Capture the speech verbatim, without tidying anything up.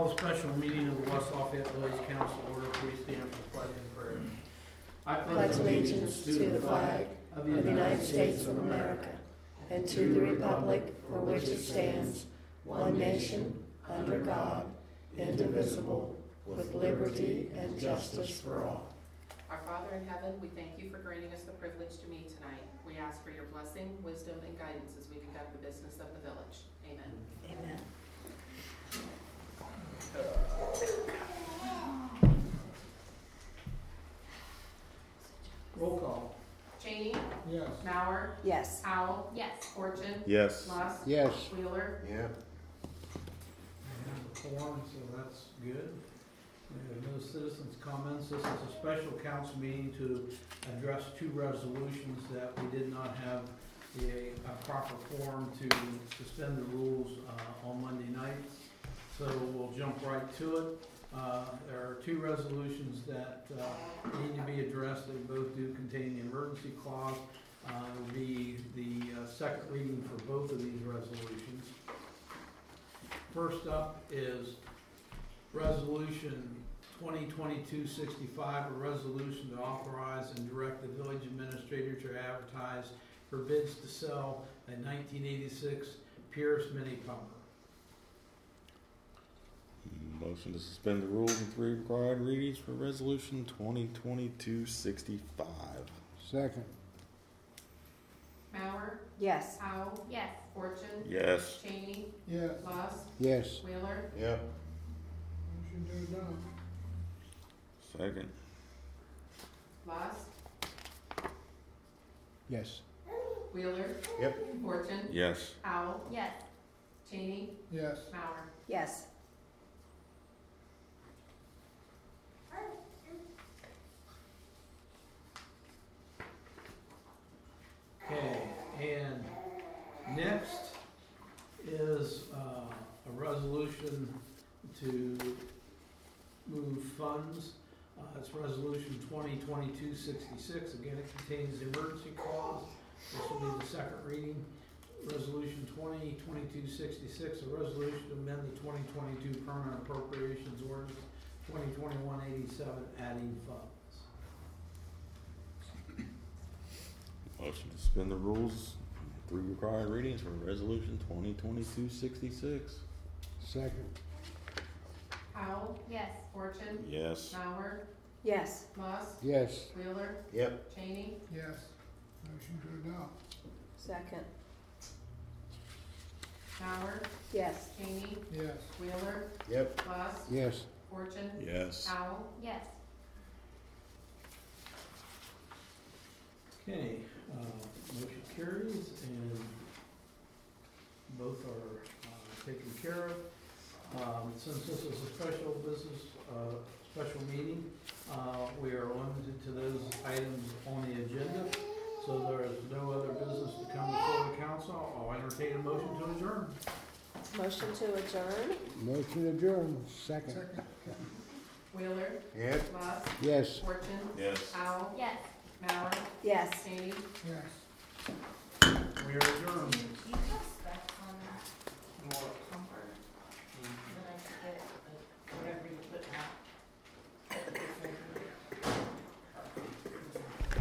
call a special meeting of the West Lafayette Village Council order. Please stand for the pledge and prayer. I pledge allegiance to the flag of the United States of America and to the republic for which it stands, one nation, under God, indivisible, with liberty and justice for all. Our Father in heaven, we thank you for granting us the privilege to meet tonight. We ask for your blessing, wisdom, and guidance as we conduct the business of the village. Amen. Amen. Roll call. Cheney, Yes. Mauer, Yes. Howell, Yes. Fortune, Yes. Lusk, Yes. Wheeler. Yeah. Form, so that's good. We have no citizens' comments. This is a special council meeting to address two resolutions that we did not have a, a proper form to suspend the rules uh, on Monday night. So we'll jump right to it. Uh, there are two resolutions that uh, need to be addressed. They both do contain the emergency clause. Uh, it will be the uh, second reading for both of these resolutions. First up is Resolution twenty twenty-two sixty-five, a resolution to authorize and direct the village administrator to advertise for bids to sell a nineteen eighty-six Pierce mini pumper. Motion to suspend the rules and three required readings for resolution twenty twenty-two sixty-five. Second. Mauer, Yes. Howell, Yes. Fortune, Yes. Cheney, Yes. Lusk, Yes. Wheeler. Yep. Motion to adopt. Second. Lusk, Yes. Wheeler. Yep. Fortune, Yes. Howell, Yes. Cheney, Yes. Mauer. Yes. Okay, and next is uh, a resolution to move funds. Uh, It's resolution twenty twenty-two sixty-six. Again, it contains the emergency clause. This will be the second reading. Resolution twenty twenty-two sixty-six, a resolution to amend the twenty twenty-two permanent appropriations ordinance twenty twenty-one eighty-seven, adding funds. Motion to suspend the rules, three required readings for resolution twenty twenty-two sixty-six. Second. Howell, Yes. Fortune, Yes. Mauer, Yes. Lusk, Yes. Wheeler, Yep. Cheney, Yes. Motion to adopt. Second. Mauer, Yes. Cheney, Yes. Wheeler, Yep. Lusk, Yes. Fortune, Yes. Howell, Yes. Okay, uh, motion carries and both are uh, taken care of. Um, Since this is a special business, uh, special meeting, uh, we are limited to those items on the agenda. So there is no other business to come before the council. I'll entertain a motion to adjourn. Motion to adjourn? Motion adjourned. Second. Wheeler, Yep. Lusk, Yes. Fortune, Yes. Howell, Yes. Mauer, Yes. Cheney. Yes. We are adjourned. You just